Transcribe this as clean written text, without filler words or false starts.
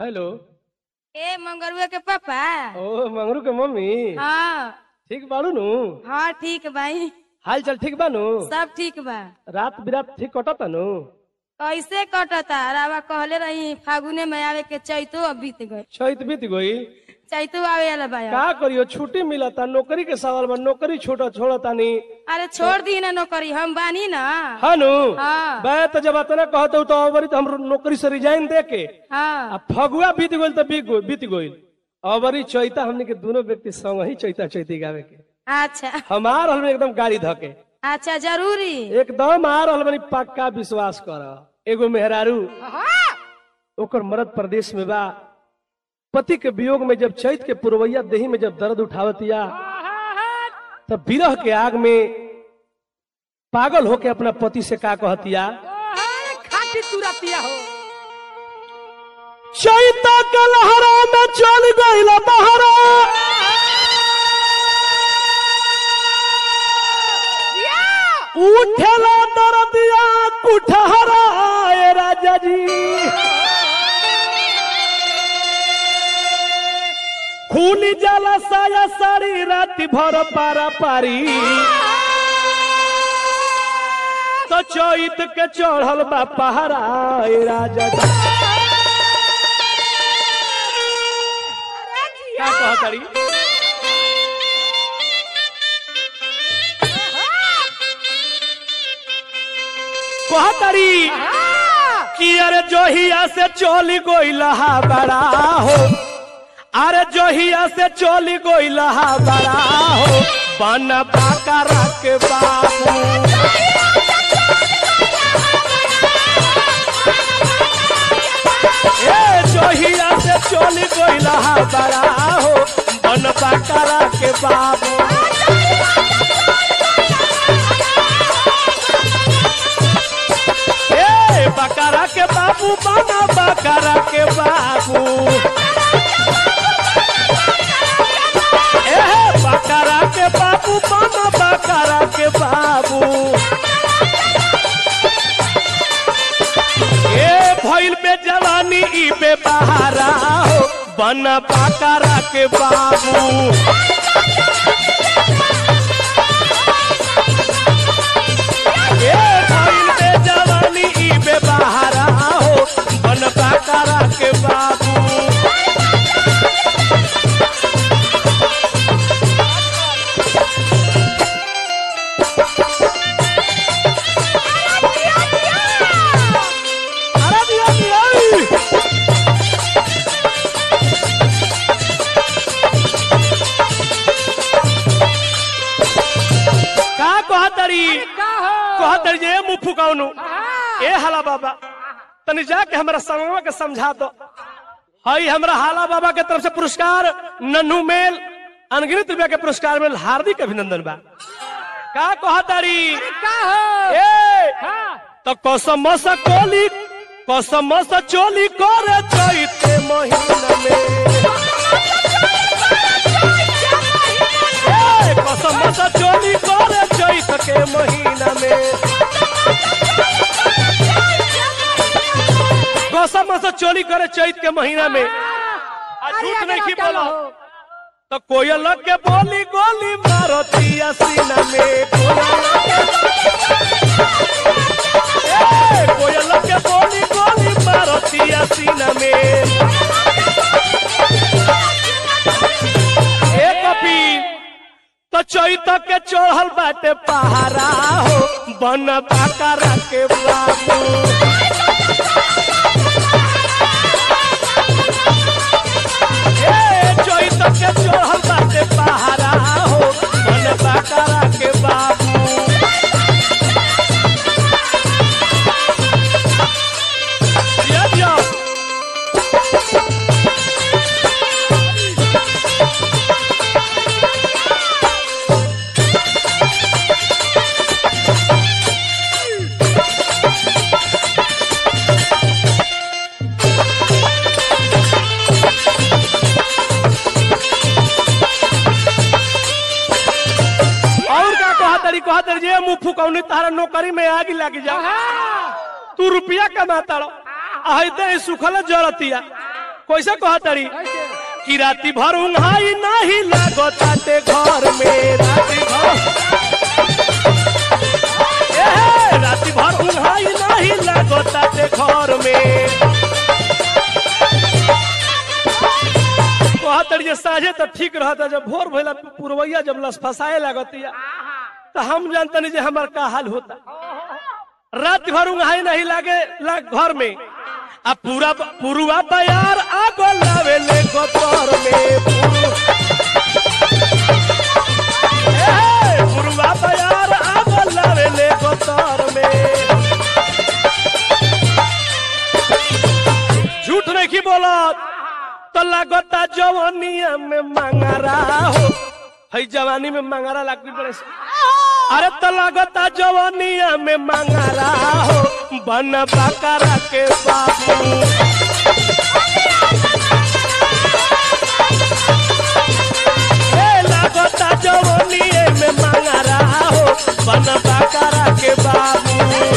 Hello. ए मंगरुआ के पापा। ओ मंगरू के मम्मी। हाँ ठीक बाड़ू नु? हाँ ठीक भाई, हाल चाल ठीक बानू? सब ठीक बा। रात बिरात ठीक कटता नु? कैसे कटता? रावा कहले रही फागुने में आवे के, चैतो अब बीत गए। चैत बीत गई। चैतो आवे वाला बा। का करियो, छुट्टी मिलता, नौकरी के सवाल बा, नौकरी छोड़ता नहीं। अरे छोड़ दी ना नौकरी, हम बानी ना। हाँ नु। हाँ मैं तो जब अतना कहते तो अबरी तो हम नौकरी से रिजाइन दे के हाँ। फगुआ बीत गई तो बीत गई। अबरी चैता हमने के दोनों व्यक्ति संग ही चैता चैती गावे के। अच्छा हमार हल में एकदम गाड़ी धके अच्छा जरूरी एकदम आ रहल बनी, पक्का विश्वास कर। एगो मेहरारू ओकर मर्द प्रदेश में बा, पति के वियोग में जब चैत के पुरवैया देही में जब दर्द उठावतिया तब विरह के आग में पागल होके अपना पति से का कहतिया, खाटी तुरतिया हो। चैता के लहरा में चल गइल बहरा, उठेला दर्दिया कुठहरा ए राजा जी, खूनी जाला साया साड़ी रात भर पारा पारी, तो चैत के चढ़ल बा पहरा ए राजा जी। का कहतारी? कहतारी कि अरे जोहिया से चोली गोइला बड़ा हो, अरे जोहिया से चोली गोइला बड़ा हो, बन बाका रख बाबू। ए जोहिया से चोली गोइला बड़ा हो, बन बाका रख बाबू। बकरा के बाबू बना बकरा के बाबू, बकरा के बाबू बना बकरा के बाबू। ए भइल में जवानी ई बे बहारा हो, बना बकरा के बाबू। बहारा हो, बन बकरा के बाबू। का कहतरी जे मुंह फुकाउनु ए हाला बाबा, तनी जाके हमरा समझवा के समझा दो। हई हमरा हाला बाबा के तरफ से पुरस्कार नन्हू मेल अनगिनत रुपया के पुरस्कार में हार्दिक अभिनंदन बा। का कहतारी? तो कसम से कोली कसम से चोली करे चैते महीना में, कसम से चोली करे चैत के महीना में, कसम से चोली करे चैत के महीना में। झूठ नहीं की बोलो तो कोयल के बोली गोली मारतिया सीना में, कोयल के बोली गोली मारतिया सीना में। एक कपी तो चैत के चढ़ल बाटे पहारा हो, बन बकरा के बाबू। चैत के चढ़ल बाटे पहारा हो, बन बकरा के बाबू। कहतर जे मुंह फुकौनी तारा नौकरी में आग लग जा, तू रुपया कमाता रहो, सुखल जरतिया कैसे कहतरी कि राती भर उंघाई नहीं लागताटे घर में राती भर उंघाई नहीं लागताटे घर में कहतरी जे साझे तो ठीक रहता जब भोर भइला पुरवैया जब लस फसाए लागतिया तो हम जानते नहीं जे हमार का हाल होता रात भर उंघाई नहीं लागे घर में अब पूरा पुरुआ बयार आगो लावे ले गोतर में पुरुआ बयार आगो लावे ले गोतर में झूठ नहीं की बोला तो लगता जवानिया में मंगरा हो है जवानी में मंगरा लगती बड़े से अरे तो लगता जवानिया में मंगरा हो बन बकरा के बाबू लगता जवानिया में मंगरा हो बन बकरा के बाबू